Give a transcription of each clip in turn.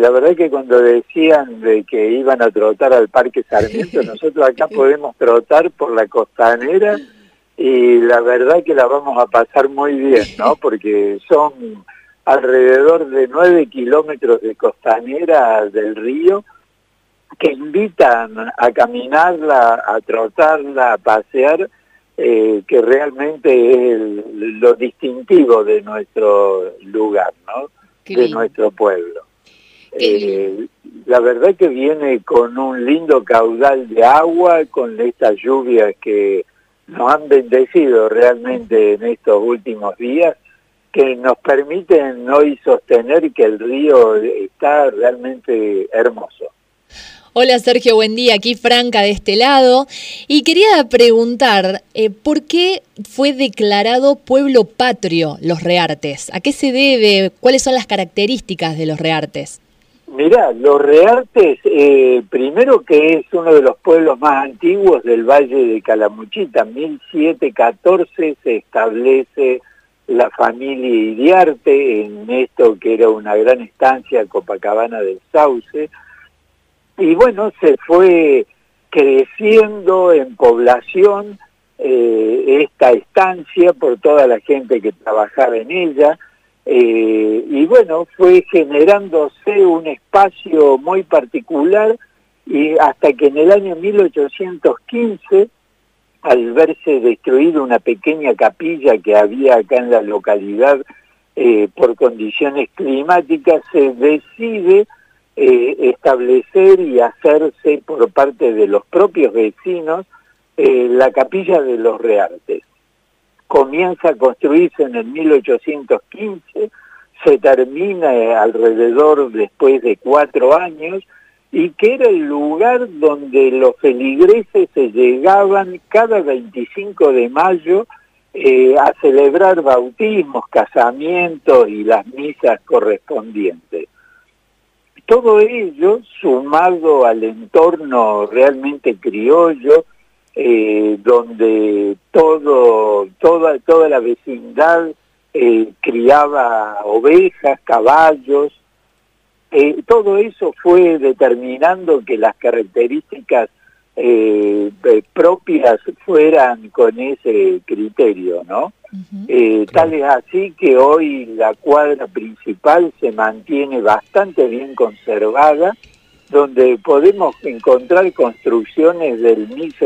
la verdad que cuando decían de que iban a trotar al Parque Sarmiento, nosotros acá podemos trotar por la costanera y la verdad que la vamos a pasar muy bien, ¿no? Porque son alrededor de 9 kilómetros de costanera del río que invitan a caminarla, a trotarla, a pasear, que realmente es lo distintivo de nuestro lugar, ¿no? De nuestro pueblo. La verdad que viene con un lindo caudal de agua, con estas lluvias que nos han bendecido realmente en estos últimos días, que nos permiten hoy sostener que el río está realmente hermoso. Hola Sergio, buen día, aquí Franca de este lado. Y quería preguntar, ¿por qué fue declarado pueblo patrio Los Reartes? ¿A qué se debe? ¿Cuáles son las características de Los Reartes? Mirá, Los Reartes, primero que es uno de los pueblos más antiguos del Valle de Calamuchita. 1714 se establece la familia Iriarte en esto que era una gran estancia, Copacabana del Sauce. Y bueno, se fue creciendo en población esta estancia por toda la gente que trabajaba en ella, y bueno, fue generándose un espacio muy particular y hasta que en el año 1815, al verse destruida una pequeña capilla que había acá en la localidad por condiciones climáticas, se decide establecer y hacerse por parte de los propios vecinos la capilla de Los Reartes. Comienza a construirse en el 1815, se termina alrededor después de 4 años, y que era el lugar donde los feligreses se llegaban cada 25 de mayo a celebrar bautismos, casamientos y las misas correspondientes. Todo ello sumado al entorno realmente criollo, donde toda la vecindad criaba ovejas, caballos, todo eso fue determinando que las características propias fueran con ese criterio, ¿no? Tal es así que hoy la cuadra principal se mantiene bastante bien conservada, donde podemos encontrar construcciones del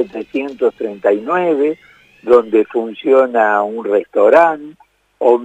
1739, donde funciona un restaurante, o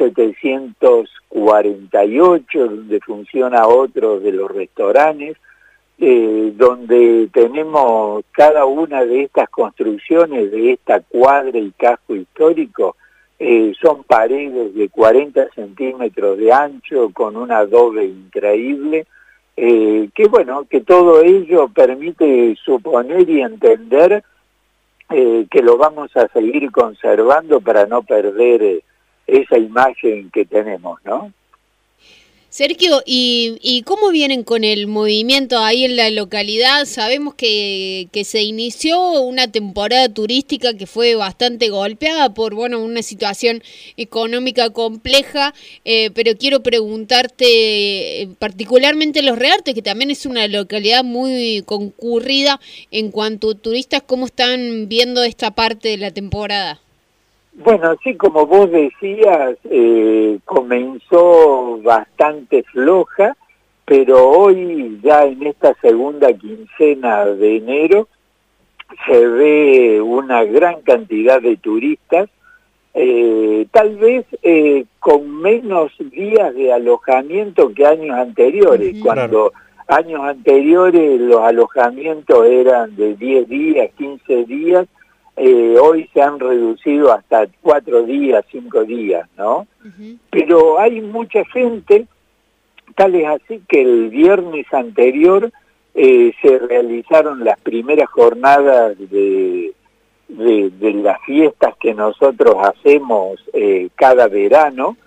1748, donde funciona otro de los restaurantes, donde tenemos cada una de estas construcciones de esta cuadra y casco histórico, son paredes de 40 centímetros de ancho con un adobe increíble, que bueno, que todo ello permite suponer y entender que lo vamos a seguir conservando para no perder esa imagen que tenemos, ¿no? Sergio, ¿y cómo vienen con el movimiento ahí en la localidad? Sabemos que se inició una temporada turística que fue bastante golpeada por, bueno, una situación económica compleja, pero quiero preguntarte particularmente Los Reartes, que también es una localidad muy concurrida en cuanto a turistas, ¿cómo están viendo esta parte de la temporada? Bueno, así como vos decías, comenzó bastante floja, pero hoy ya en esta segunda quincena de enero se ve una gran cantidad de turistas, tal vez con menos días de alojamiento que años anteriores, cuando años anteriores los alojamientos eran de 10 días, 15 días, hoy se han reducido hasta 4 días, 5 días, ¿no? Pero hay mucha gente, tal es así que el viernes anterior se realizaron las primeras jornadas de las fiestas que nosotros hacemos cada verano,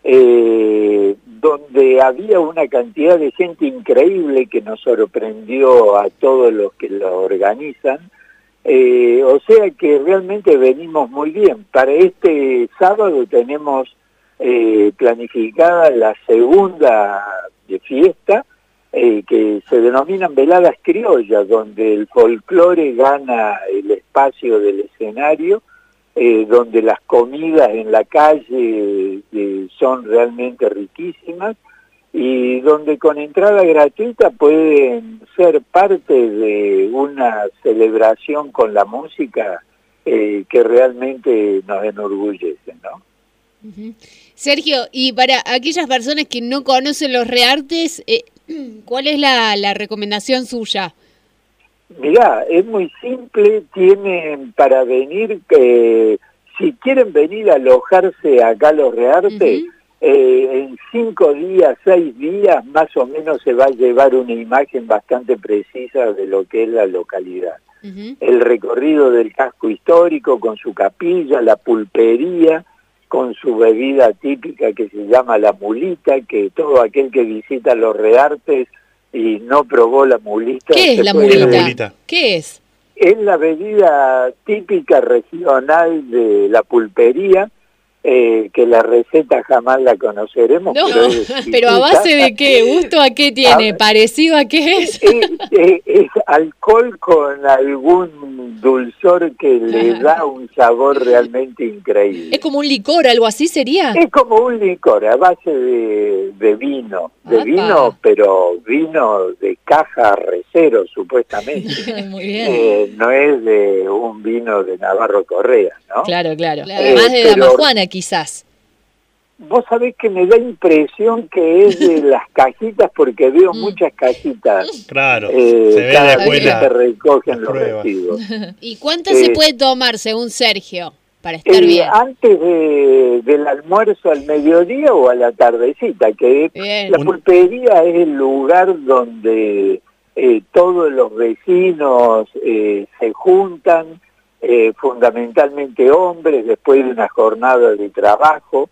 donde había una cantidad de gente increíble que nos sorprendió a todos los que lo organizan. O sea que realmente venimos muy bien. Para este sábado tenemos planificada la segunda de fiesta, que se denominan veladas criollas, donde el folclore gana el espacio del escenario, donde las comidas en la calle son realmente riquísimas y donde con entrada gratuita pueden ser parte de una celebración con la música que realmente nos enorgullece, ¿no? Sergio, y para aquellas personas que no conocen los Reartes, ¿cuál es la recomendación suya? Mirá, es muy simple, tienen para venir, si quieren venir a alojarse acá a Los Reartes, en 5 días, 6 días, más o menos se va a llevar una imagen bastante precisa de lo que es la localidad. El recorrido del casco histórico con su capilla, la pulpería, con su bebida típica que se llama la mulita, que todo aquel que visita Los Reartes y no probó la mulita... ¿Qué es la mulita? ¿Qué es? Es la bebida típica regional de la pulpería, que la receta jamás la conoceremos. No, pero ¿a base de qué? ¿Gusto a qué tiene? ¿Parecido a qué es? Es alcohol con algún dulzor que le da un sabor realmente increíble. ¿Es como un licor, algo así sería? Es como un licor a base de vino, pero vino de caja recero, supuestamente. Muy bien. No es de un vino de Navarro Correa, ¿no? Claro. Más de Dama Juana, quizás. Vos sabés que me da impresión que es de las cajitas, porque veo muchas cajitas. Claro, se ve cada de vez abuela. que se recogen los residuos. ¿Y cuánto se puede tomar, según Sergio, para estar bien? Antes del almuerzo al mediodía o a la tardecita, que Bien. La pulpería es el lugar donde todos los vecinos se juntan, fundamentalmente hombres, después de una jornada de trabajo,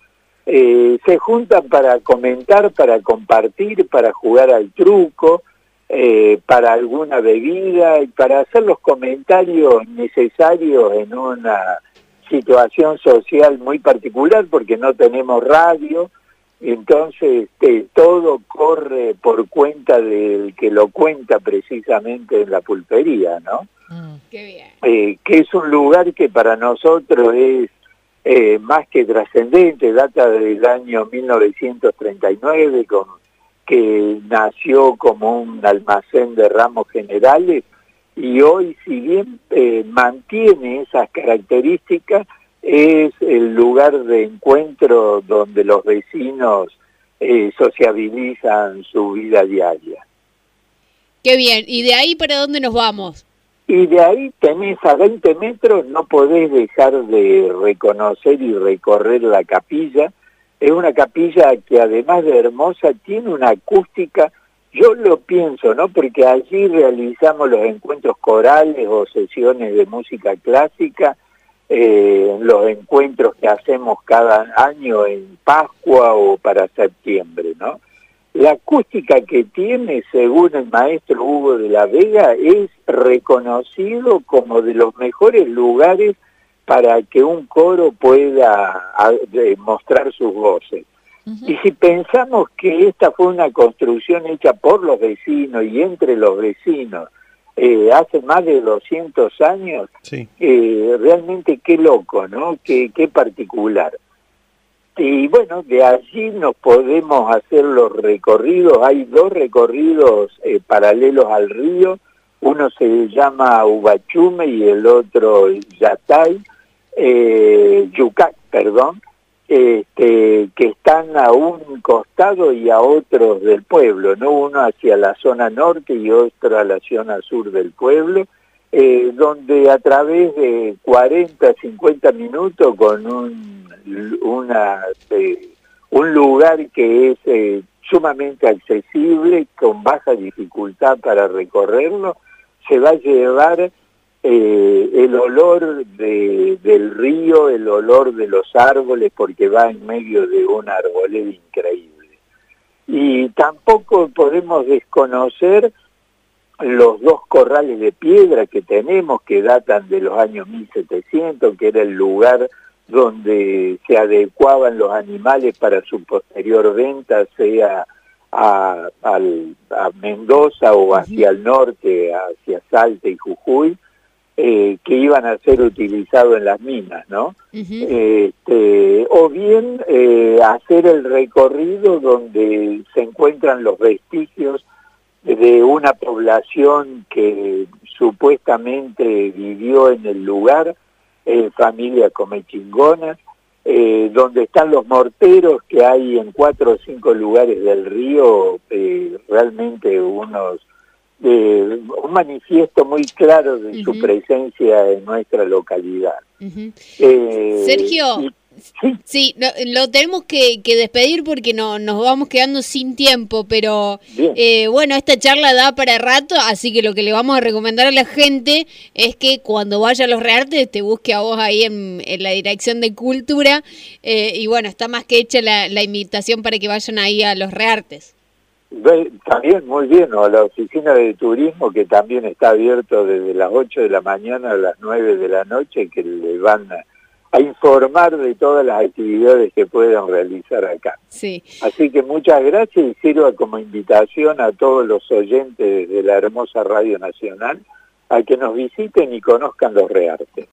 se juntan para comentar, para compartir, para jugar al truco, para alguna bebida y para hacer los comentarios necesarios en una situación social muy particular, porque no tenemos radio, entonces todo corre por cuenta del que lo cuenta precisamente en la pulpería, ¿no? Qué bien. Que es un lugar que para nosotros es más que trascendente, data del año 1939, que nació como un almacén de ramos generales, y hoy, si bien mantiene esas características, es el lugar de encuentro donde los vecinos sociabilizan su vida diaria. Qué bien. ¿Y de ahí para dónde nos vamos? Y de ahí tenés a 20 metros, no podés dejar de reconocer y recorrer la capilla. Es una capilla que además de hermosa tiene una acústica, yo lo pienso, ¿no? Porque allí realizamos los encuentros corales o sesiones de música clásica, los encuentros que hacemos cada año en Pascua o para septiembre, ¿no? La acústica que tiene, según el maestro Hugo de la Vega, es reconocido como de los mejores lugares para que un coro pueda mostrar sus voces. Y si pensamos que esta fue una construcción hecha por los vecinos y entre los vecinos hace más de 200 años, sí. Realmente qué loco, ¿no? Qué particular. Y bueno, de allí nos podemos hacer los recorridos. Hay 2 recorridos paralelos al río. Uno se llama Ubachume y el otro Yatay, Yucac, perdón, que están a un costado y a otros del pueblo, ¿no? Uno hacia la zona norte y otro a la zona sur del pueblo, donde a través de 40, 50 minutos con un lugar que es sumamente accesible, con baja dificultad para recorrerlo, se va a llevar el olor del río, el olor de los árboles, porque va en medio de una arboleda increíble. Y tampoco podemos desconocer los 2 corrales de piedra que tenemos, que datan de los años 1700, que era el lugar donde se adecuaban los animales para su posterior venta, sea a Mendoza o hacia el norte, hacia Salta y Jujuy, que iban a ser utilizados en las minas, ¿no? O bien hacer el recorrido donde se encuentran los vestigios de una población que supuestamente vivió en el lugar, familia Comechingonas, donde están los morteros que hay en 4 o 5 lugares del río, realmente un manifiesto muy claro de su presencia en nuestra localidad. Sergio, sí, lo tenemos que despedir porque nos vamos quedando sin tiempo, pero bueno, esta charla da para rato, así que lo que le vamos a recomendar a la gente es que cuando vaya a los Reartes te busque a vos ahí en la Dirección de Cultura, y bueno, está más que hecha la invitación para que vayan ahí a los Reartes. También muy bien, o a la oficina de turismo, que también está abierto desde las 8 de la mañana a las 9 de la noche, que le van a informar de todas las actividades que puedan realizar acá. Sí. Así que muchas gracias y sirva como invitación a todos los oyentes de la hermosa Radio Nacional a que nos visiten y conozcan los Reartes.